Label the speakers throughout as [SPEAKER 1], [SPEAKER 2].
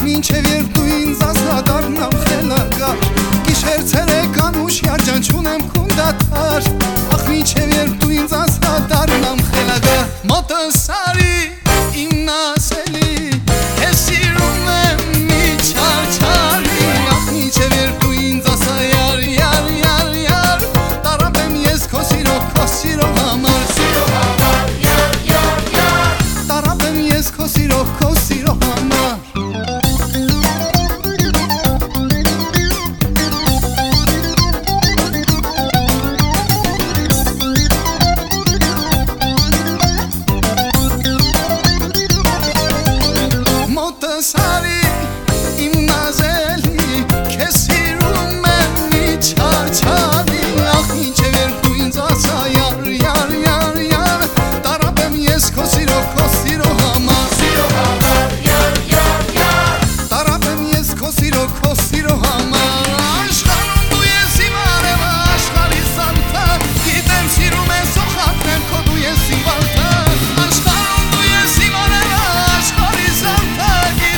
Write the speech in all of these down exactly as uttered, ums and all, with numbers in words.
[SPEAKER 1] մինչև երբ դու ինձ ազատառնամ խելագար Գիշեր ցերեկան ու շրջան չունեմ քունդատար Ախ մինչև երբ դու ինձ ազատառնամ խելագար Մոտս արի իմ նասելի Ես սիրում եմ մի չարչարի Ախ մինչև երբ դու ինձ ասա յար յար յար յար Տարապ եմ ես քո սիրո քո սիրո համար Սիրո համար յար յար յար Տարապ եմ ես քո սիրո քո սիրո համար Սարի իմ նազելի քեզ սիրում եմ մի չարչարի Ախ մինչև երբ դու ինձ ասա յար յար յար յար Տարապ եմ ես քո սիրո քո սիրո համար Սիրո համար յար յար յար Տարապ եմ ես քո սիրո քո սիրո համար Աշխարհում դու ես իմ արևը աշխարհի սանթը Գիտեմ սիրում ես օխատնեմ քո դու ես իմ վարդը Աշխարհում դու ես իմ արևը աշխարհի սանթը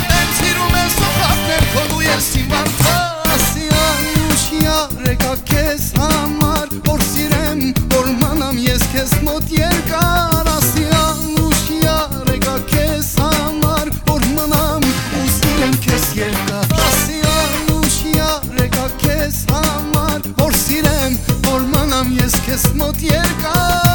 [SPEAKER 1] Քեզ մոտ երկար ասիան ուշիա ռեգա քեզ համար որ մնամ ու սիրեմ քեզ երկար ասիան ուշիա ռեգա քեզ համար որ սիրեմ որ մնամ ես քեզ մոտ երկար